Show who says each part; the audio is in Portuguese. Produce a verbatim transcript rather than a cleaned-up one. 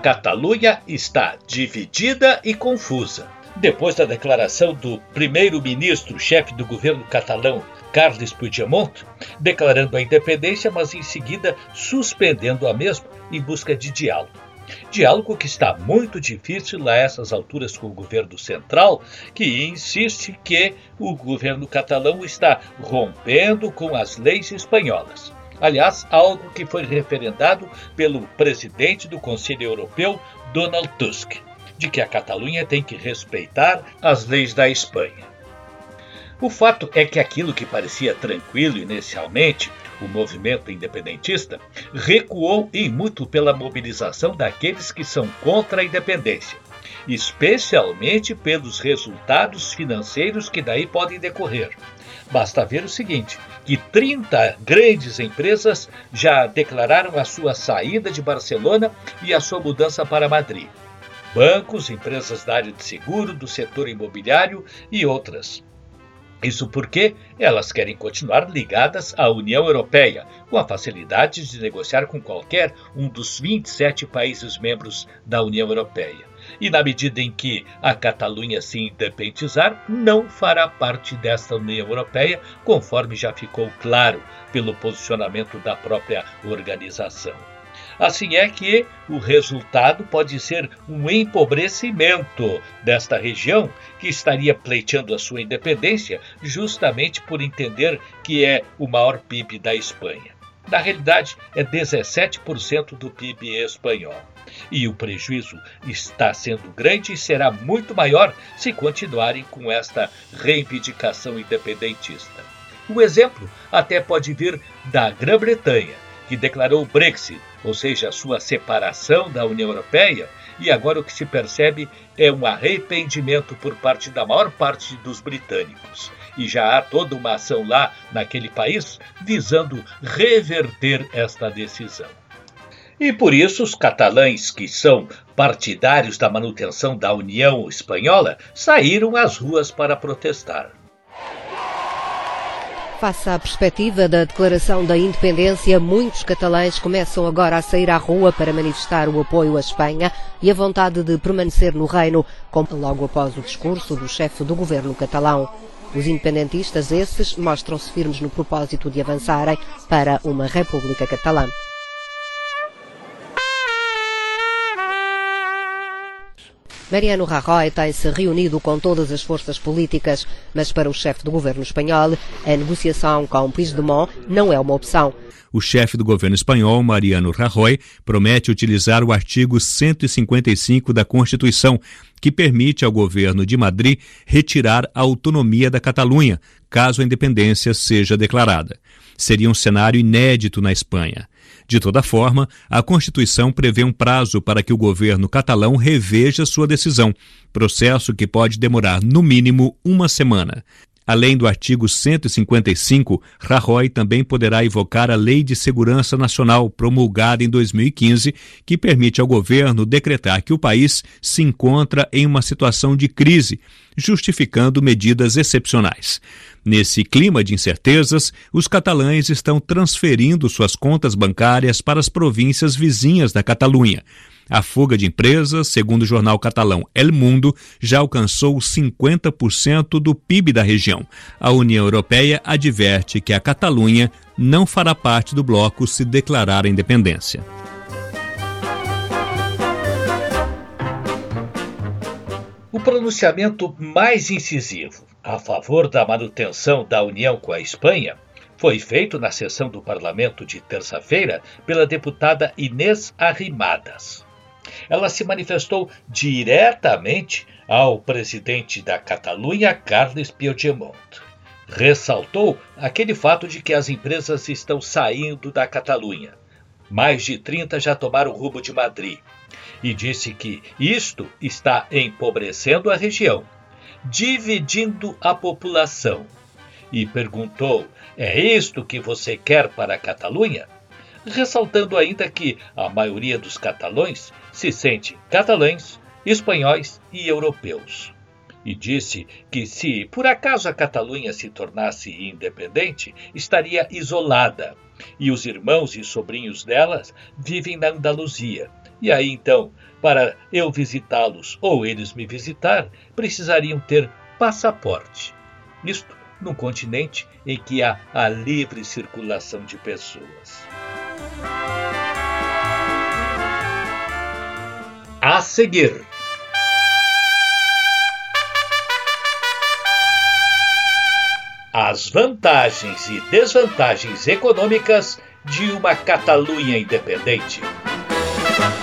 Speaker 1: Catalunha está dividida e confusa. Depois da declaração do primeiro-ministro, chefe do governo catalão, Carles Puigdemont, declarando a independência, mas em seguida suspendendo a mesma em busca de diálogo. Diálogo que está muito difícil a essas alturas com o governo central, que insiste que o governo catalão está rompendo com as leis espanholas. Aliás, algo que foi referendado pelo presidente do Conselho Europeu, Donald Tusk, de que a Catalunha tem que respeitar as leis da Espanha. O fato é que aquilo que parecia tranquilo inicialmente, o movimento independentista, recuou e muito pela mobilização daqueles que são contra a independência, especialmente pelos resultados financeiros que daí podem decorrer. Basta ver o seguinte, que trinta grandes empresas já declararam a sua saída de Barcelona e a sua mudança para Madrid. Bancos, empresas da área de seguro, do setor imobiliário e outras. Isso porque elas querem continuar ligadas à União Europeia, com a facilidade de negociar com qualquer um dos vinte e sete países membros da União Europeia. E na medida em que a Catalunha se independizar, não fará parte desta União Europeia, conforme já ficou claro pelo posicionamento da própria organização. Assim é que o resultado pode ser um empobrecimento desta região, que estaria pleiteando a sua independência justamente por entender que é o maior P I B da Espanha. Na realidade, é dezessete por cento do P I B espanhol. E o prejuízo está sendo grande e será muito maior se continuarem com esta reivindicação independentista. O exemplo até pode vir da Grã-Bretanha, que declarou o Brexit, ou seja, a sua separação da União Europeia, e agora o que se percebe é um arrependimento por parte da maior parte dos britânicos. E já há toda uma ação lá naquele país visando reverter esta decisão. E por isso os catalães, que são partidários da manutenção da União Espanhola, saíram às ruas para protestar.
Speaker 2: Face à perspectiva da declaração da independência, muitos catalães começam agora a sair à rua para manifestar o apoio à Espanha e a vontade de permanecer no reino, como logo após o discurso do chefe do governo catalão. Os independentistas, esses, mostram-se firmes no propósito de avançarem para uma república catalã. Mariano Rajoy tem-se reunido com todas as forças políticas, mas para o chefe do governo espanhol, a negociação com Puigdemont não é uma opção.
Speaker 3: O chefe do governo espanhol, Mariano Rajoy, promete utilizar o artigo cento e cinquenta e cinco da Constituição, que permite ao governo de Madrid retirar a autonomia da Catalunha, caso a independência seja declarada. Seria um cenário inédito na Espanha. De toda forma, a Constituição prevê um prazo para que o governo catalão reveja sua decisão, processo que pode demorar, no mínimo, uma semana. Além do artigo cento e cinquenta e cinco, Rajoy também poderá invocar a Lei de Segurança Nacional, promulgada em dois mil e quinze, que permite ao governo decretar que o país se encontra em uma situação de crise, justificando medidas excepcionais. Nesse clima de incertezas, os catalães estão transferindo suas contas bancárias para as províncias vizinhas da Catalunha. A fuga de empresas, segundo o jornal catalão El Mundo, já alcançou cinquenta por cento do P I B da região. A União Europeia adverte que a Catalunha não fará parte do bloco se declarar a independência.
Speaker 1: O pronunciamento mais incisivo a favor da manutenção da união com a Espanha foi feito na sessão do Parlamento de terça-feira pela deputada Inés Arrimadas. Ela se manifestou diretamente ao presidente da Catalunha, Carles Puigdemont. Ressaltou aquele fato de que as empresas estão saindo da Catalunha. Mais de trinta já tomaram o rumo de Madrid. E disse que isto está empobrecendo a região, dividindo a população. E perguntou, é isto que você quer para a Catalunha? Ressaltando ainda que a maioria dos catalães se sente catalães, espanhóis e europeus. E disse que se por acaso a Catalunha se tornasse independente, estaria isolada, e os irmãos e sobrinhos delas vivem na Andaluzia, E aí então, para eu visitá-los ou eles me visitar, precisariam ter passaporte. Isto num continente em que há a livre circulação de pessoas. A seguir, as vantagens e desvantagens econômicas de uma Catalunha independente.